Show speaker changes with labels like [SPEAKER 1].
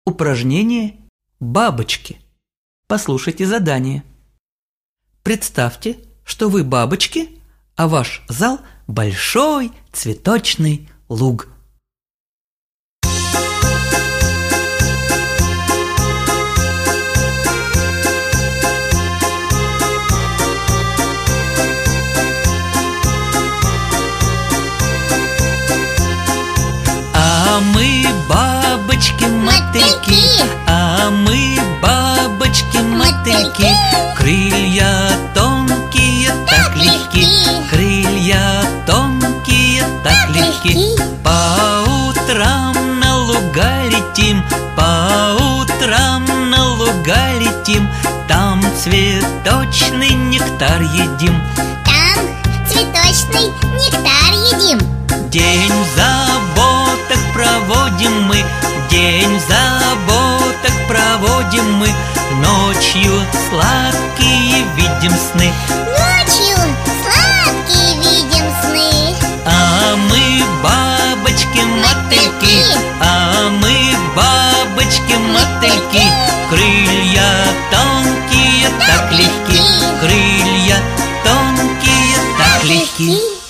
[SPEAKER 1] Упражнение «Бабочки». Послушайте задание. Представьте, что вы бабочки, а ваш зал – большой цветочный луг. А мы бабочки-мотыльки, а мы бабочки-мотыльки, крылья тонкие, так легки, крылья тонкие, так легки. По утрам на луга летим, по утрам на луга летим, там цветочный нектар едим,
[SPEAKER 2] там цветочный нектар едим.
[SPEAKER 1] День в заботах проводим мы, день в заботах проводим мы, ночью сладкие видим сны,
[SPEAKER 2] ночью сладкие видим сны.
[SPEAKER 1] А мы бабочки-мотыльки, а мы бабочки-мотыльки, крылья тонкие, так легки, крылья тонкие, так легки.